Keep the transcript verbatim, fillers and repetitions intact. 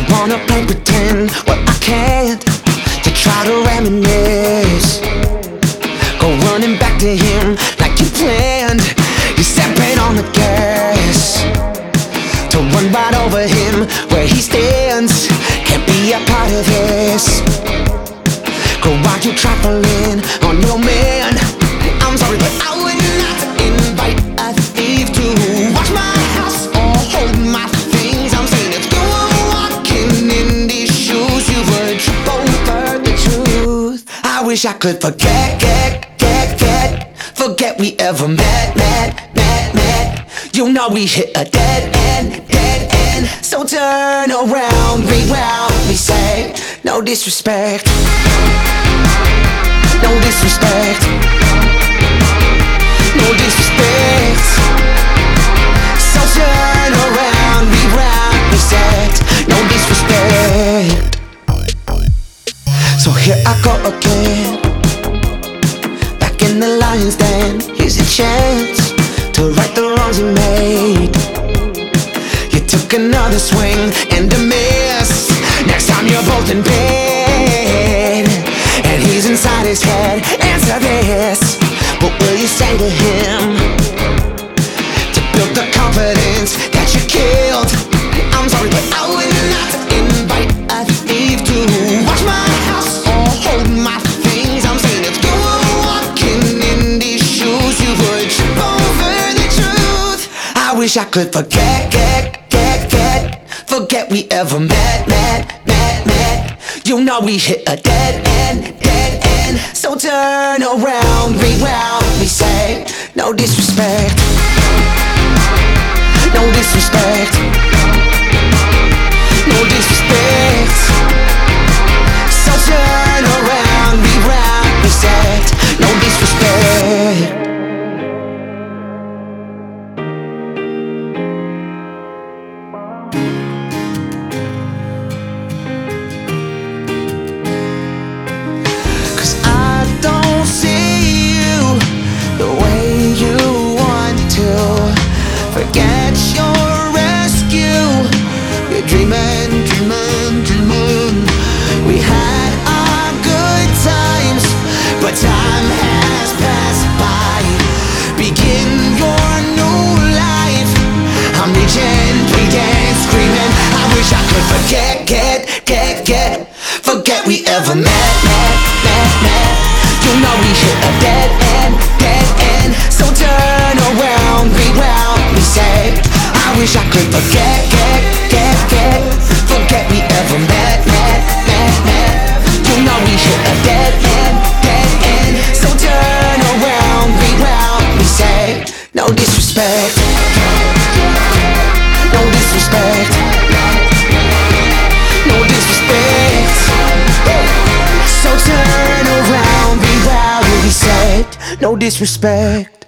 wanna play pretend, well I can't. To try to reminisce, go running back to him like you planned. You're stepping on the gas to run right over him where he stands. Can't be a part of this. Go while you trifling on your man. I'm sorry, but I would not invite a thief to watch my house or hold my things. I'm saying if you were walking in these shoes, you would trip over the truth. I wish I could forget, get, get, get, forget we ever met, met, met, met. You know we hit a dead end, dead end. So turn around, reroute, we say no disrespect, no disrespect, no disrespect. So turn around, reroute, we say no disrespect. So here I go again, back in the lion's den. Here's a chance to right the wrongs you made. You took another swing and a miss. Next time you're both in bed and he's inside his head. Answer this, what will you say to him to build the confidence that you killed? I'm sorry, but I would not invite a thief to watch my house or hold my things. I'm saying if you were walking in these shoes, you would trip over the truth. I wish I could forget, get, get, get, forget we ever met, met, met, met. You know we hit a dead end, dead end. So turn around, reroute, we say no disrespect, no disrespect, no disrespect. So turn around, reroute, we say no disrespect. Forget your rescue. You're dreaming, dreaming, dreaming. We had our good times, but time has passed by. Begin your new life. I'm reaching, pleading, screaming. I wish I could forget, get, get, get, forget we ever met, met, met, met. You know we hit a dead end, dead end. So turn around, reroute, we say I wish I could forget, get, get, get, forget we ever met, met, met, met. You know we hit a dead end, dead end. So turn around, reroute, we say no disrespect, no disrespect, no disrespect. So turn around, reroute, we say no disrespect.